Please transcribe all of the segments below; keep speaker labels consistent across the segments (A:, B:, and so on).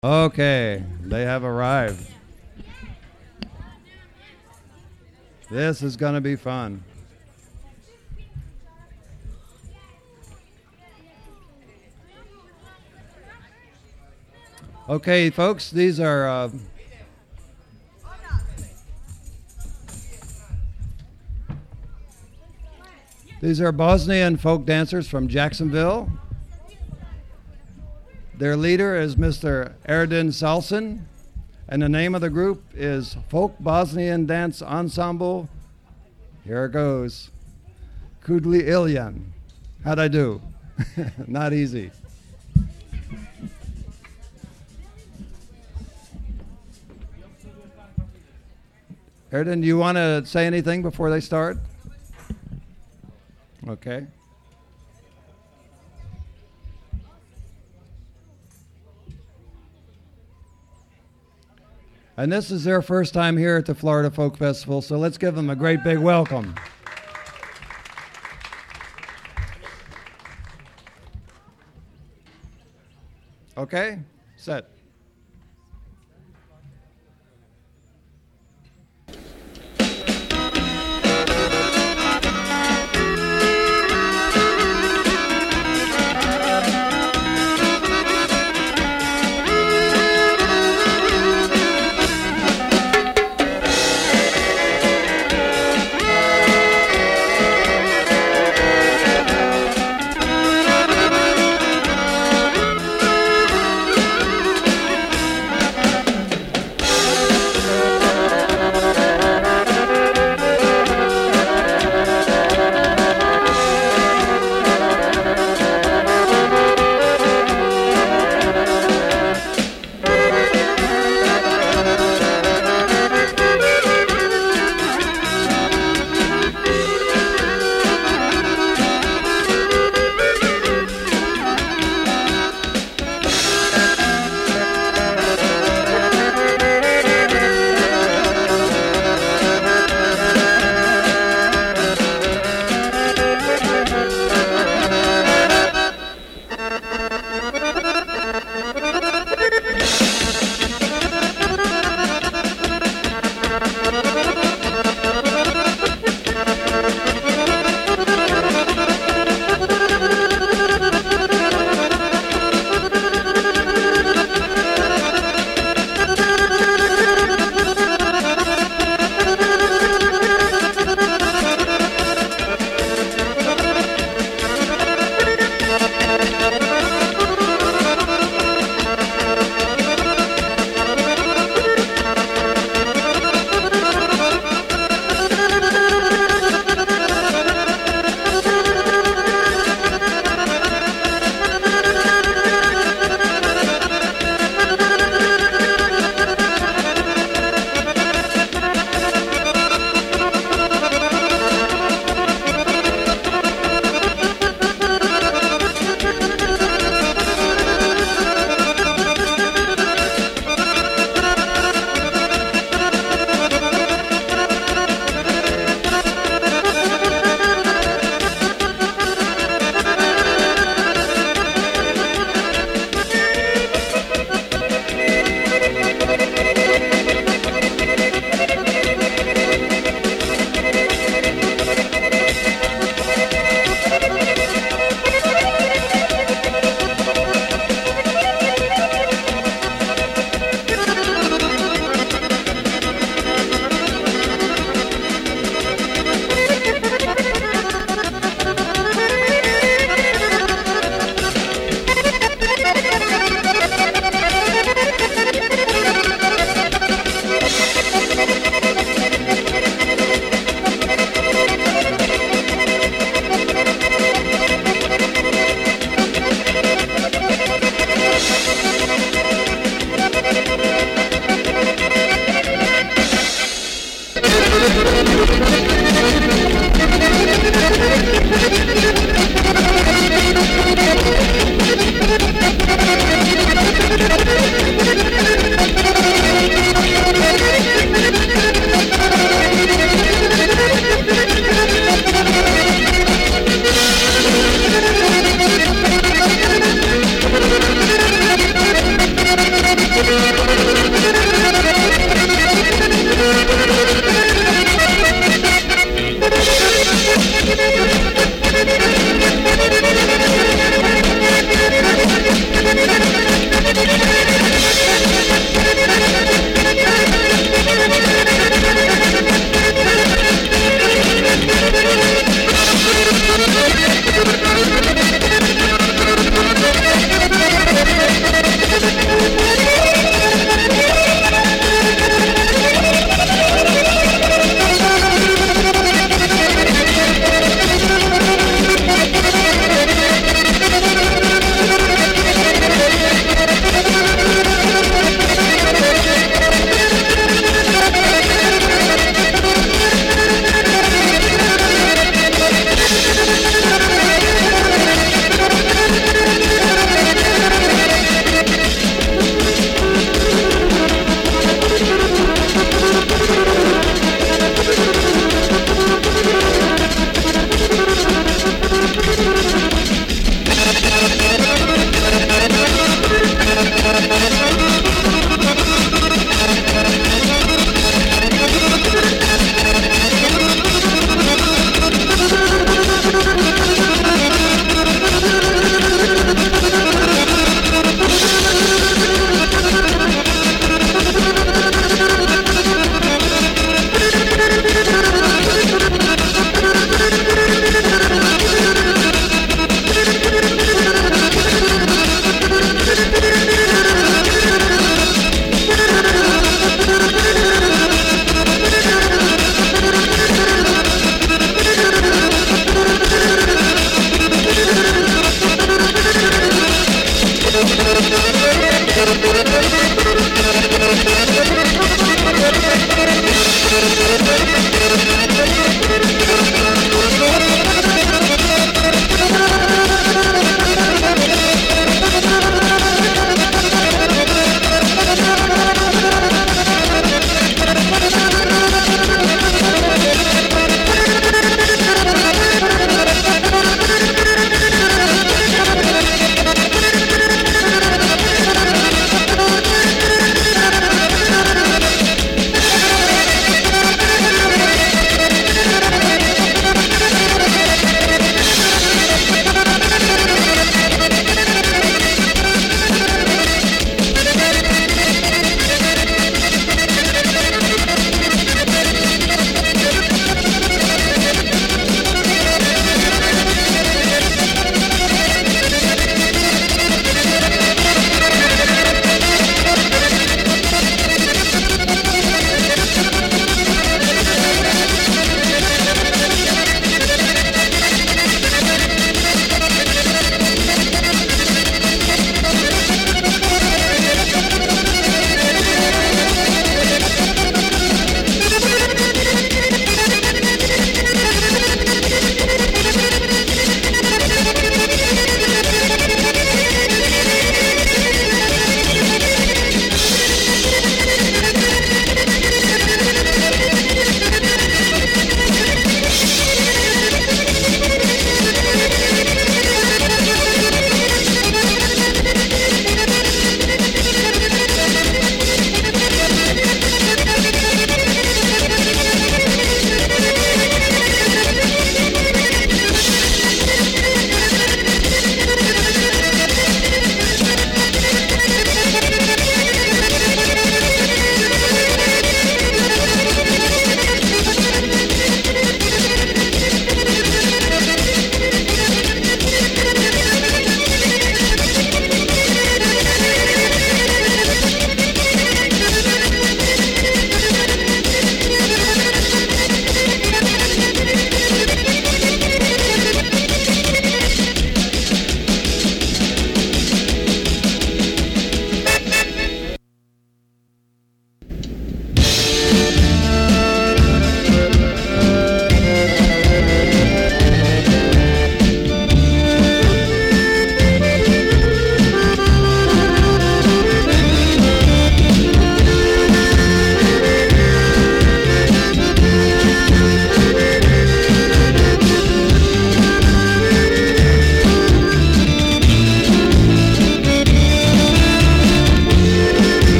A: Okay, they have arrived. This is going to be fun. Okay, folks, these are Bosnian folk dancers from Jacksonville. Their leader is Mr. Erdin Salsin, and the name of the group is Folk Bosnian Dance Ensemble. Here it goes. Kudli Ilyan. How'd I do? Not easy. Erdin, do you want to say anything before they start? Okay. And this is their first time here at the Florida Folk Festival, so let's give them a great big welcome. Okay, set.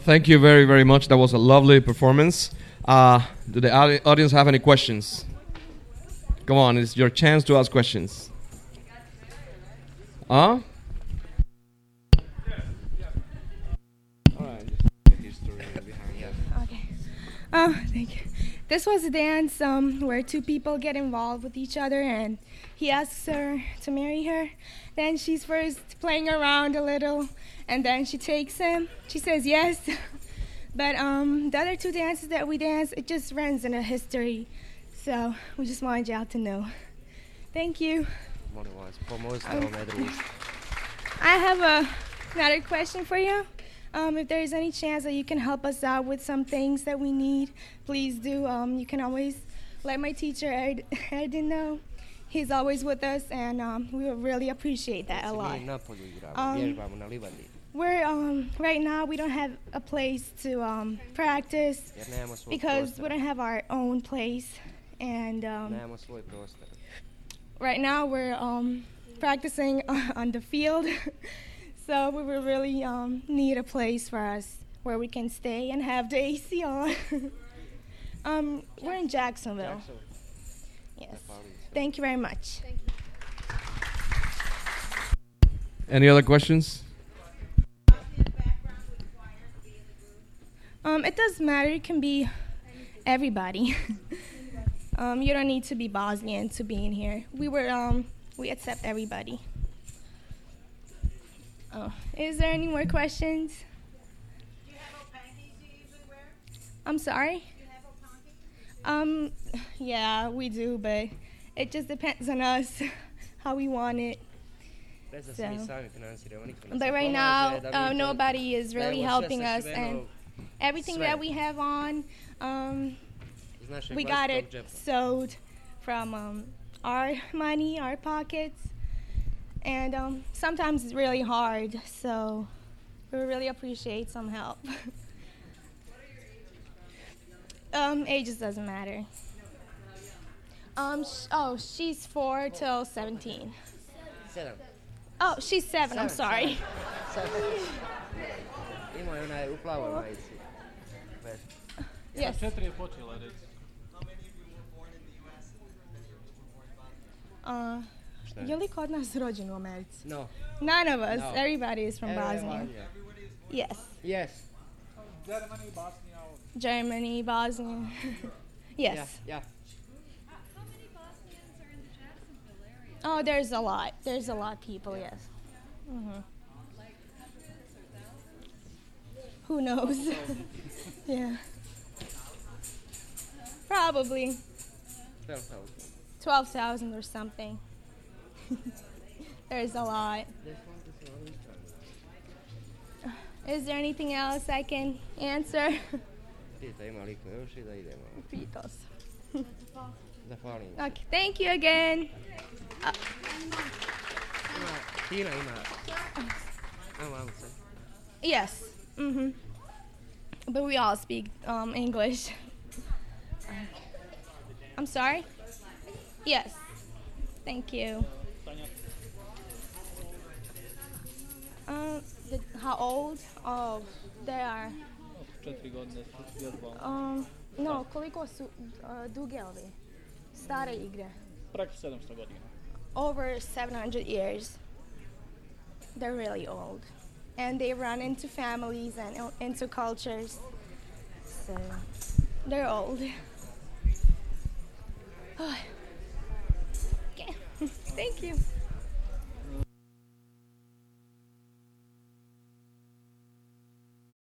B: thank you very, very much. That was a lovely performance. Do the audience have any questions? Come on, it's your chance to ask questions. Huh?
C: Okay. Thank you. This was a dance where two people get involved with each other, and he asks her to marry her. Then she's first playing around a little, and then she takes him. She says yes. But the other two dances that we dance, it just runs in a history. So we just wanted y'all to know. Thank you. I have another question for you. If there is any chance that you can help us out with some things that we need, please do. You can always let my teacher, Erdin, know. He's always with us, and we will really appreciate that a lot. Right now we don't have a place to practice because we don't have our own place. And right now we're practicing on the field. So we will really need a place for us where we can stay and have the AC on. We're in Jacksonville. Yes. Thank you very much.
B: Any other questions?
C: It doesn't matter. It can be everybody. You don't need to be Bosnian to be in here. We accept everybody. Oh, is there any more questions?
D: Do you have opanki you usually wear?
C: I'm sorry?
D: Do you have opanki?
C: Yeah, we do, but it just depends on us how we want it. So. But right now, nobody is really helping us, and everything that we have on, we got it sewed from our money, our pockets. And sometimes it's really hard, so we really appreciate some help. Ages doesn't matter. She's 4 till 17.
E: 7.
C: Oh, she's 7. I'm sorry. Yes. Je li kod nas rođen u Americi?
E: No.
C: None of us.
E: No.
C: Everybody is from Bosnia. Yes.
E: Yes.
C: Germany, Bosnia. Yes.
E: Yeah.
D: How many Bosnians are in the Jacksonville area?
C: Oh, there's a lot. There's a lot of people, yes. Mm-hmm.
D: Like hundreds or thousands?
C: Who knows? Yeah. Probably 12,000 or something. There's a lot. Is there anything else I can answer? Okay, thank you again. Yes. Mm-hmm. But we all speak English. I'm sorry? Yes. Thank you. How old? Oh, they are.
F: 4 godine su vježbali.
C: No, koliko su duge ove stare igre?
F: Preko 700 godina.
C: Over 700 years. They're really old. And they run into families and into cultures. So, they're old. Okay. Thank you.